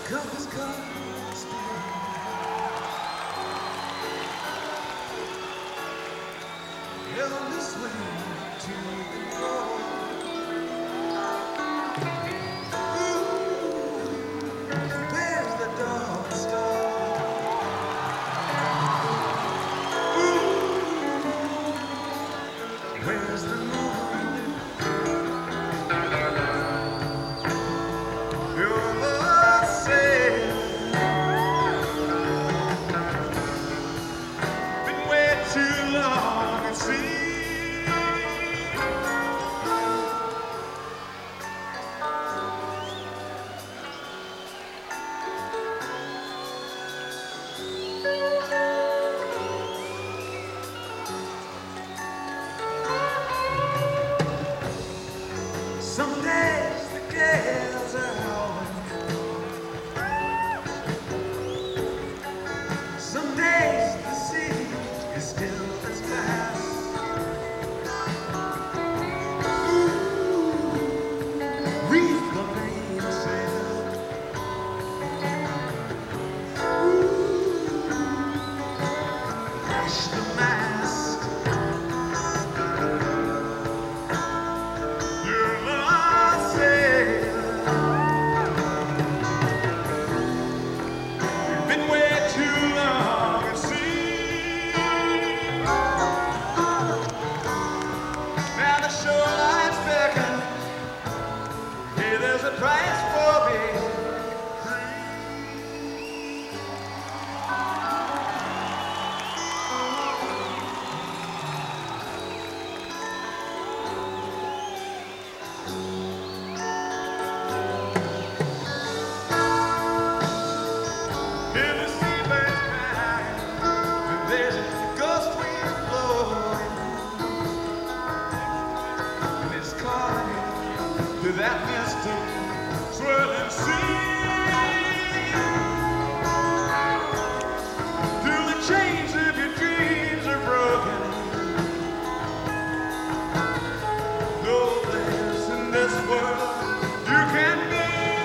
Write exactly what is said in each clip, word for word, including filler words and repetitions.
Couples come spirit. Held this way to the road. Some days the gales are howling. Some days the sea is still as glass. Ooh, reef the mainsail. Ooh, crash the mast. There's a price for being hear the seabirds cry, and there's a ghost wind blowing, and it's calling to that mystic swirling sea. Till the chains of your dreams are broken. No place in this world you can be.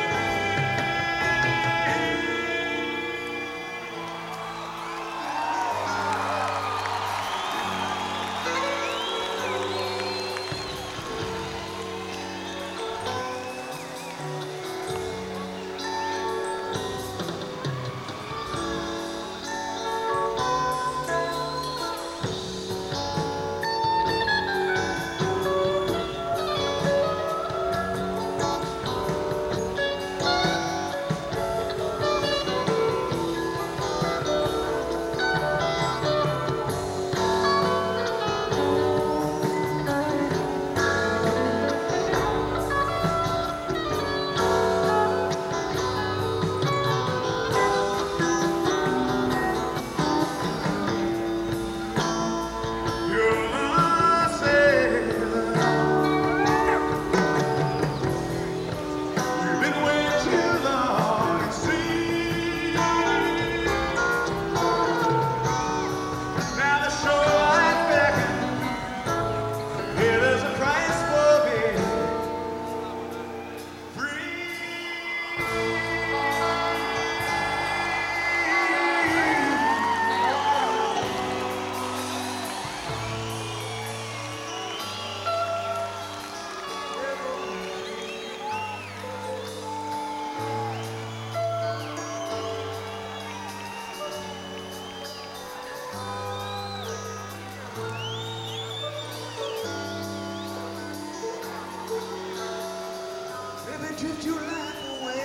Drift your life away.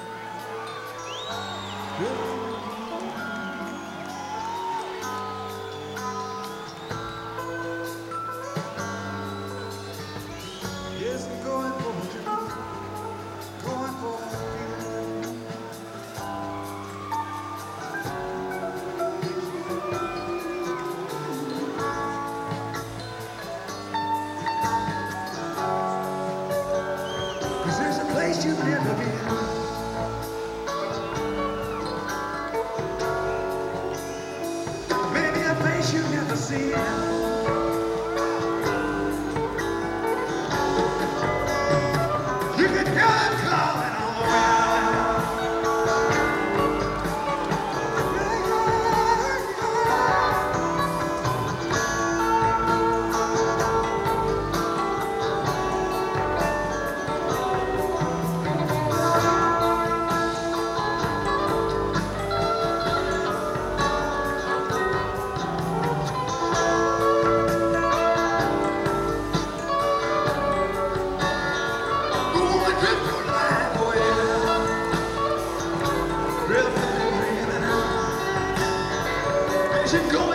Yes, I'm going for a dream, going for a feeling. Cause there's a place you've never been. Imagine going